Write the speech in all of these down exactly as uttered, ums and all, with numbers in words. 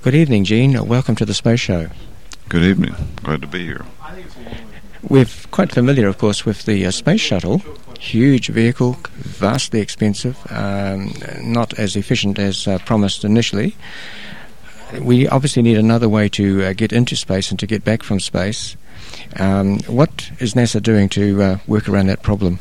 Good evening, Gene. Welcome to the Space Show. Good evening. Glad to be here. We're quite familiar, of course, with the uh, Space Shuttle. Huge vehicle, vastly expensive, um, not as efficient as uh, promised initially. We obviously need another way to uh, get into space and to get back from space. Um, what is NASA doing to uh, work around that problem?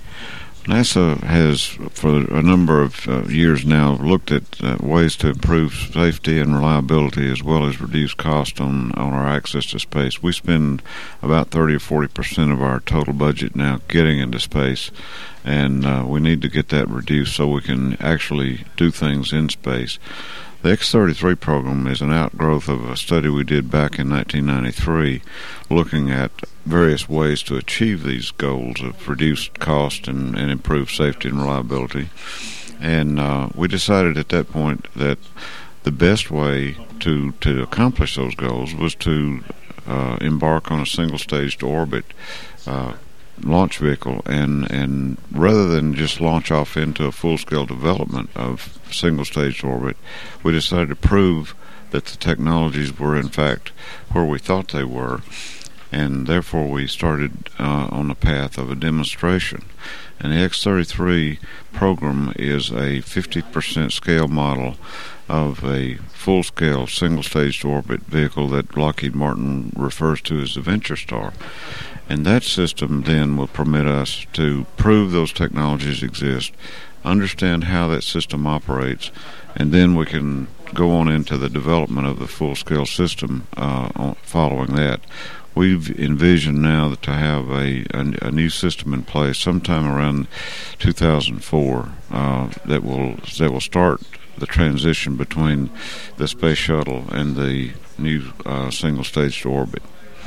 NASA has, for a number of uh, years now, looked at uh, ways to improve safety and reliability as well as reduce cost on, on our access to space. We spend about thirty or forty percent of our total budget now getting into space, and uh, we need to get that reduced so we can actually do things in space. The X thirty-three program is an outgrowth of a study we did back in nineteen ninety-three looking at various ways to achieve these goals of reduced cost and, and improved safety and reliability. And uh, we decided at that point that the best way to, to accomplish those goals was to uh, embark on a single-stage to orbit uh, launch vehicle, and and rather than just launch off into a full-scale development of single-stage orbit, we decided to prove that the technologies were in fact where we thought they were, and therefore we started uh, on the path of a demonstration. And the X thirty-three program is a fifty percent scale model of a full-scale single-stage orbit vehicle that Lockheed Martin refers to as the Venture Star. And that system then will permit us to prove those technologies exist, understand how that system operates, and then we can go on into the development of the full-scale system uh, following that. We've envisioned now to have a, a, a new system in place sometime around two thousand four uh, that will that will start the transition between the space shuttle and the new uh, single stage to orbit.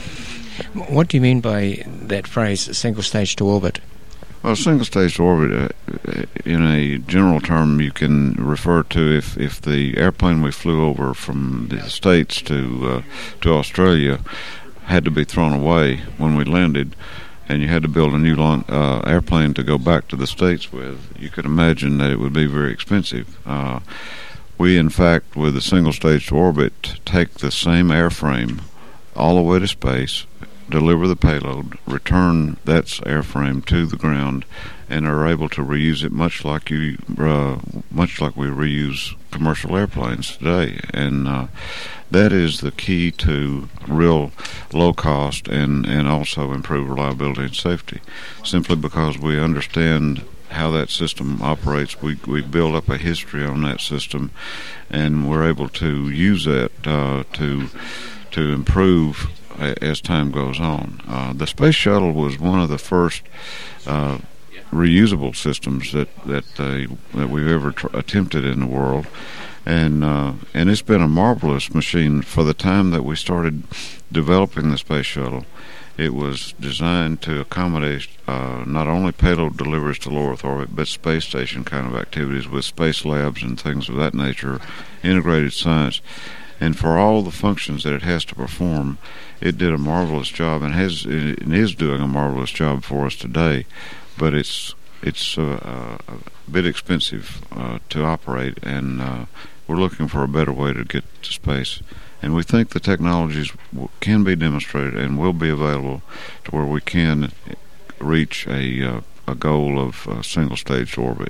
What do you mean by that phrase, single stage to orbit? Well, single stage to orbit, uh, in a general term, you can refer to if, if the airplane we flew over from the States to uh, to Australia had to be thrown away when we landed, and you had to build a new launch, uh, airplane to go back to the States with, you could imagine that it would be very expensive. Uh, we, in fact, with the single stage to orbit, take the same airframe all the way to space, deliver the payload, return that airframe to the ground, and are able to reuse it much like you, uh, much like we reuse commercial airplanes today. And uh, that is the key to real low cost and, and also improved reliability and safety. Simply because we understand how that system operates, we we build up a history on that system, and we're able to use that uh, to to improve as time goes on. Uh, the space shuttle was one of the first uh, reusable systems that that uh, that we've ever tr- attempted in the world, and uh, and it's been a marvelous machine. For the time that we started developing the space shuttle, it was designed to accommodate uh, not only payload deliveries to low Earth orbit, but space station kind of activities with space labs and things of that nature, integrated science. And for all the functions that it has to perform, it did a marvelous job, and has and is doing a marvelous job for us today. But it's it's uh, a bit expensive uh, to operate, and uh, we're looking for a better way to get to space. And we think the technologies w- can be demonstrated and will be available to where we can reach a uh, a goal of uh, single stage orbit.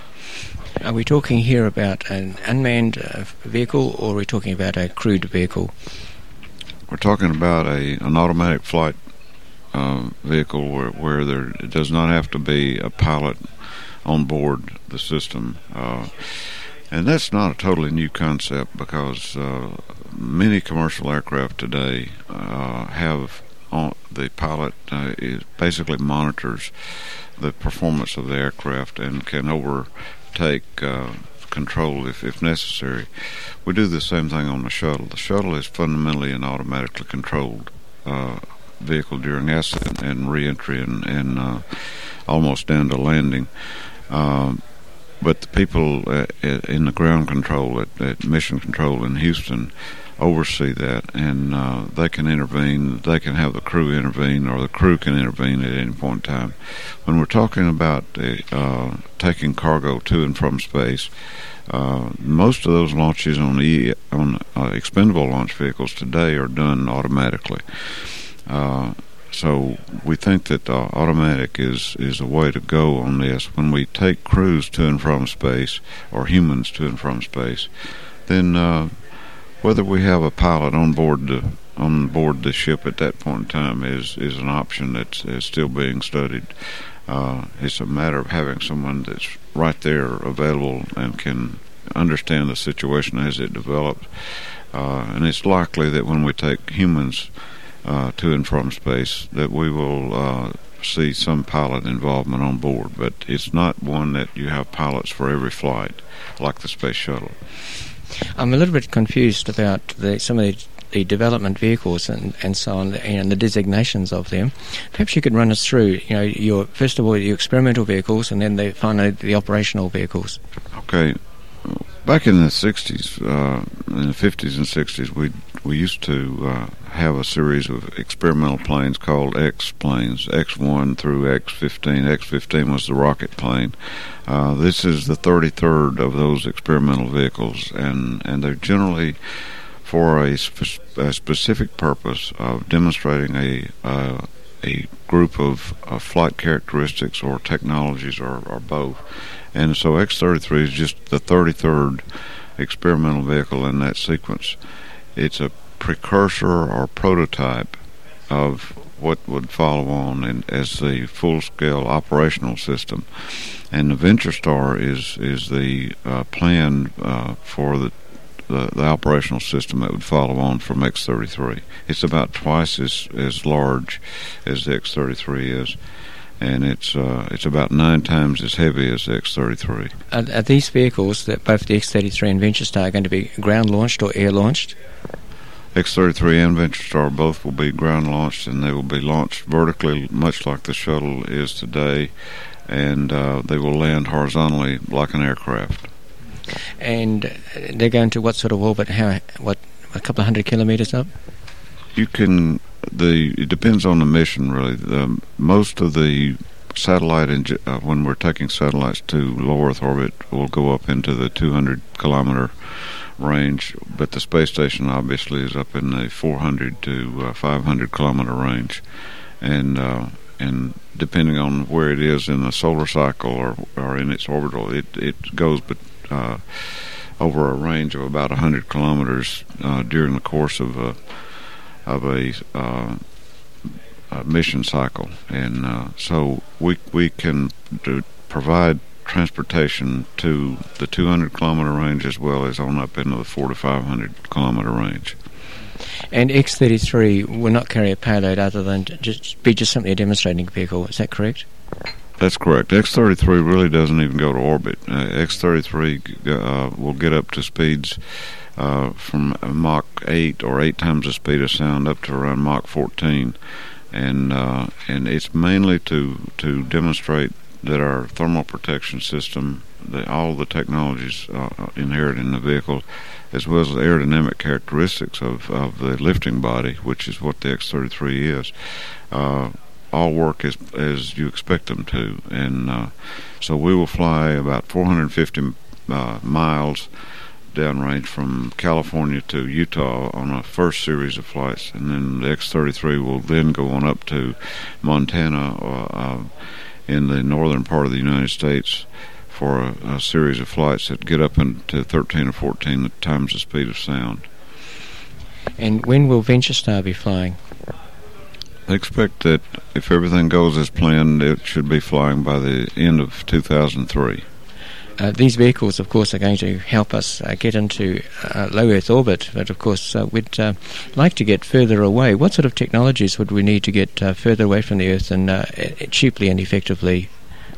Are we talking here about an unmanned uh, vehicle, or are we talking about a crewed vehicle? We're talking about a an automatic flight uh, vehicle where, where there does not have to be a pilot on board the system. Uh, and that's not a totally new concept, because uh, many commercial aircraft today uh, have on, the pilot uh, is basically monitors the performance of the aircraft and can over take uh, control if, if necessary. We do the same thing on the shuttle. The shuttle is fundamentally an automatically controlled uh, vehicle during ascent and re-entry and, and uh, almost down to landing. Um, but the people uh, in the ground control at, at Mission Control in Houston oversee that, and uh, they can intervene. They can have the crew intervene, or the crew can intervene at any point in time. When we're talking about uh, taking cargo to and from space, uh, most of those launches on e- on uh, expendable launch vehicles today are done automatically. Uh, so we think that uh, automatic is, is a way to go on this. When we take crews to and from space, or humans to and from space, then uh, whether we have a pilot on board the on board the ship at that point in time is, is an option that's is still being studied. Uh, it's a matter of having someone that's right there available and can understand the situation as it develops. Uh, and it's likely that when we take humans uh, to and from space, that we will uh, see some pilot involvement on board. But it's not one that you have pilots for every flight, like the space shuttle. I'm a little bit confused about the, some of the, the development vehicles and, and so on, and the designations of them. Perhaps you could run us through, you know, your first of all your experimental vehicles, and then the, finally the operational vehicles. Okay, back in the sixties, uh, in the fifties and sixties, we we used to uh, have a series of experimental planes called X planes, X one through X fifteen. X fifteen was the rocket plane. Uh, this is the thirty-third of those experimental vehicles, and, and they're generally for a, spe- a specific purpose of demonstrating a uh, a group of uh, flight characteristics or technologies, or, or both. And so X thirty-three is just the thirty-third experimental vehicle in that sequence. It's a precursor or prototype of what would follow on in, as the full-scale operational system. And the VentureStar is is the uh, plan uh, for the, the the operational system that would follow on from X thirty-three. It's about twice as, as large as the X thirty-three is, and it's uh, it's about nine times as heavy as the X thirty-three. Are, are these vehicles, that both the X thirty-three and VentureStar, are going to be ground-launched or air-launched? X thirty-three and VentureStar both will be ground-launched, and they will be launched vertically, much like the shuttle is today, and uh, they will land horizontally like an aircraft. And they're going to what sort of orbit? How? What? A couple of hundred kilometers up? You can. The it depends on the mission, really. The, most of the satellite, inge- uh, when we're taking satellites to low Earth orbit, will go up into the two hundred kilometer range, but the space station obviously is up in the four hundred to five hundred kilometer range, and uh, and depending on where it is in the solar cycle or, or in its orbital, it it goes but uh, over a range of about one hundred kilometers uh, during the course of a of a, uh, a mission cycle, and uh, so we we can do, provide transportation to the two hundred kilometer range as well as on up into the four to five hundred kilometer range. And X thirty-three will not carry a payload other than to just be just simply a demonstrating vehicle. Is that correct? That's correct. X thirty-three really doesn't even go to orbit. Uh, X thirty-three uh, will get up to speeds uh, from Mach eight or eight times the speed of sound up to around Mach fourteen, and uh, and it's mainly to to demonstrate that our thermal protection system, the, all the technologies uh, inherent in the vehicle, as well as the aerodynamic characteristics of, of the lifting body, which is what the X thirty-three is, uh, all work as as you expect them to. And uh, so we will fly about four hundred fifty uh, miles downrange from California to Utah on a first series of flights, and then the X thirty-three will then go on up to Montana or uh, in the northern part of the United States for a, a series of flights that get up into thirteen or fourteen times the speed of sound. And when will VentureStar be flying? I expect that if everything goes as planned, it should be flying by the end of two thousand three. Uh, these vehicles, of course, are going to help us uh, get into uh, low Earth orbit, but of course uh, we'd uh, like to get further away. What sort of technologies would we need to get uh, further away from the Earth and uh, cheaply and effectively?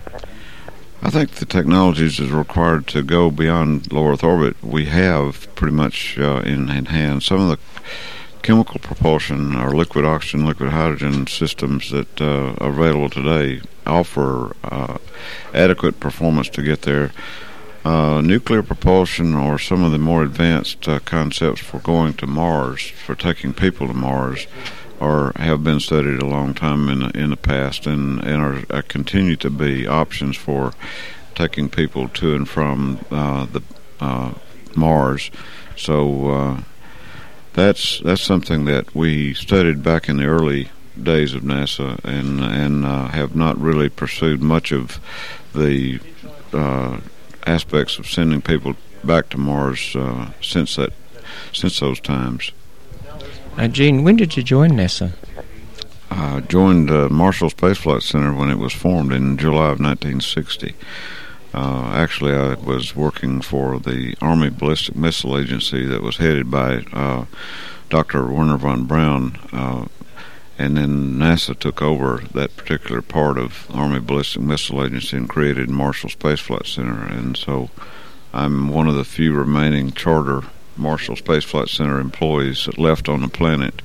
I think the technologies is required to go beyond low Earth orbit. We have pretty much uh, in, in hand some of the chemical propulsion or liquid oxygen, liquid hydrogen systems that uh, are available today offer uh, adequate performance to get there. Uh, nuclear propulsion, or some of the more advanced uh, concepts for going to Mars, for taking people to Mars, or have been studied a long time in in the past, and and are, are continue to be options for taking people to and from uh, the uh, Mars. So uh, that's that's something that we studied back in the early days of NASA, and and uh, have not really pursued much of the uh, aspects of sending people back to Mars uh, since that since those times. Uh, Gene, when did you join NASA? I joined uh, Marshall Space Flight Center when it was formed in July of nineteen sixty. Uh, actually, I was working for the Army Ballistic Missile Agency that was headed by uh, Doctor Werner von Braun, uh, and then NASA took over that particular part of Army Ballistic Missile Agency and created Marshall Space Flight Center. And so I'm one of the few remaining charter Marshall Space Flight Center employees left on the planet.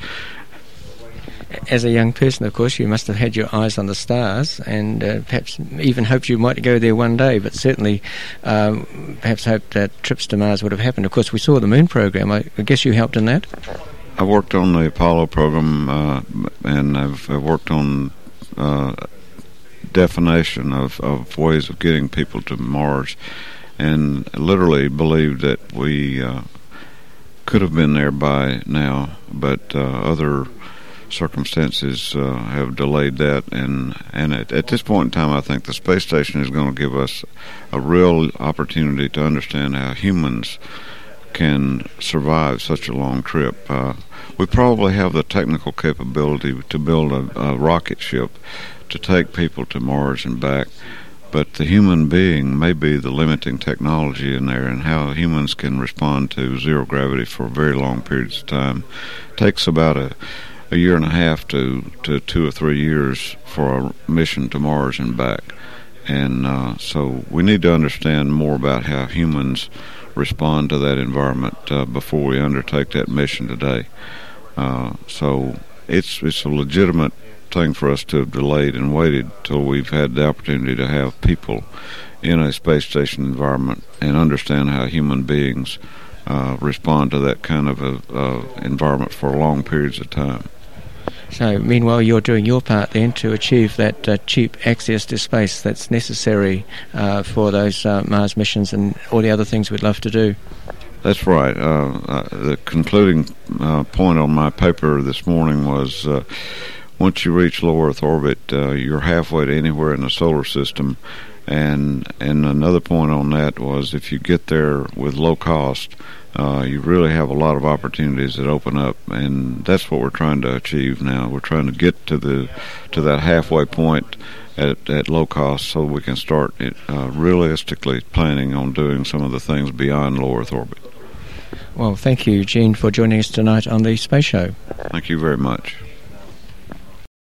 As a young person, of course, you must have had your eyes on the stars, and uh, perhaps even hoped you might go there one day, but certainly um, perhaps hoped that trips to Mars would have happened. Of course, we saw the moon program. I, I guess you helped in that? I worked on the Apollo program, uh, and I've, I've worked on uh, definition of, of ways of getting people to Mars, and literally believed that we uh, could have been there by now, but uh, other circumstances uh, have delayed that, and and at, at this point in time, I think the space station is going to give us a real opportunity to understand how humans can survive such a long trip. Uh, we probably have the technical capability to build a, a rocket ship to take people to Mars and back, but the human being may be the limiting technology in there, and how humans can respond to zero gravity for very long periods of time takes about a a year and a half to, to two or three years for a mission to Mars and back. And uh, so we need to understand more about how humans respond to that environment uh, before we undertake that mission today. Uh, so it's it's a legitimate thing for us to have delayed and waited till we've had the opportunity to have people in a space station environment and understand how human beings uh, respond to that kind of a, uh, environment for long periods of time. So, meanwhile, you're doing your part then to achieve that uh, cheap access to space that's necessary uh, for those uh, Mars missions and all the other things we'd love to do. That's right. Uh, uh, the concluding uh, point on my paper this morning was uh, once you reach low Earth orbit, uh, you're halfway to anywhere in the solar system. And, and another point on that was if you get there with low cost, Uh, you really have a lot of opportunities that open up, and that's what we're trying to achieve now. We're trying to get to the to that halfway point at, at low cost, so we can start it, uh, realistically planning on doing some of the things beyond low Earth orbit. Well, thank you, Gene, for joining us tonight on the Space Show. Thank you very much.